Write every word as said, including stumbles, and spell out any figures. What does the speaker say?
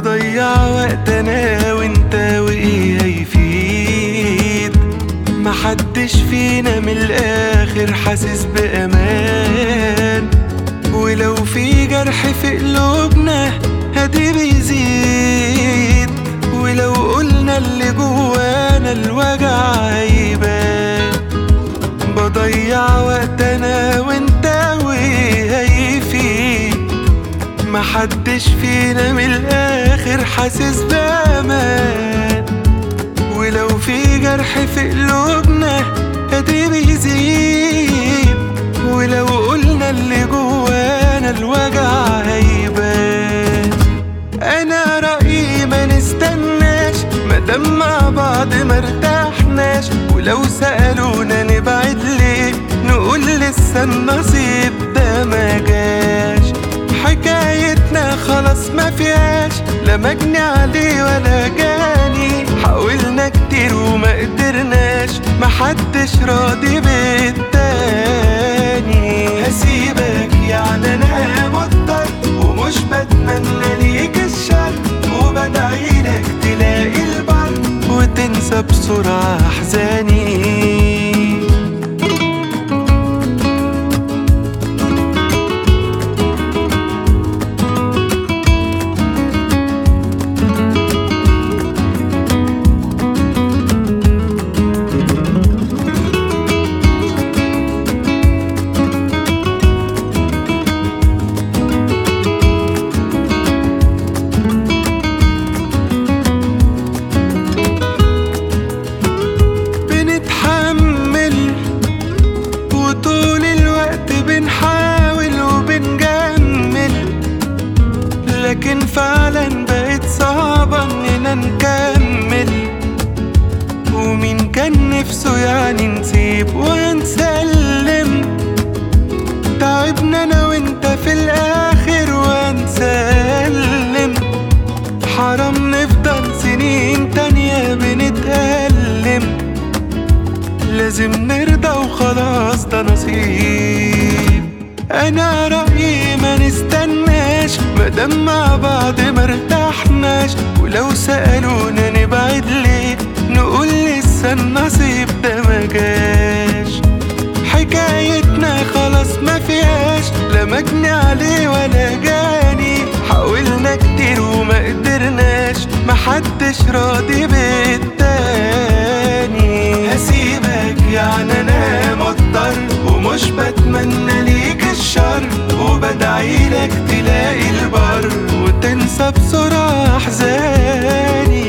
بضيع وقت انا وانت وايه هيفيد؟ محدش فينا من الاخر حاسس بامان، ولو في جرح في قلوبنا هدي بيزيد، ولو قلنا اللي جوانا الوجع هيبان. بضيع وقت انا وانت وايه هيفيد؟ محدش فينا من الاخر حاسس بامان، ولو في جرح في قلوبنا ادي بيزيد، ولو قلنا اللي جوانا الوجع هيبان. انا رأيي ما نستناش مادام مع بعض مرتاحناش، ولو سألونا نبعد ليه نقول لسه النصيب ده ما جاش. حكايتنا خلاص ما فيهاش لا مجني عليه ولا جاني، حاولنا كتير وما قدرناش، محدش راضي بالتاني. هسيبك يعني انا مضطر ومش بتمنى ليك الشر، وبدعيلك تلاقي البر وتنسى بسرعة احزاني. لكن فعلا بقت صعبة اننا نكمل، ومين كان نفسه يعني نسيب ونسلم؟ تعبنا انا وانت في الاخر ونسلم، حرام نفضل سنين تانية بنتألم. لازم نرضى وخلاص ده نصيب. انا رأيي ما نستناش مادام مع بعض مرتاحناش، ولو سألونا نبعد ليه نقول لسه النصيب ده ما جاش. حكايتنا خلاص ما فيهاش لا مجني عليه ولا جاني، حاولنا كتير وما قدرناش، محدش راضي بالتاني. هسيبك يعني انا مضطر ومش بتمنى ليك الشر، وبدعيلك تلاقي البر وتنسى بسرعة احزاني.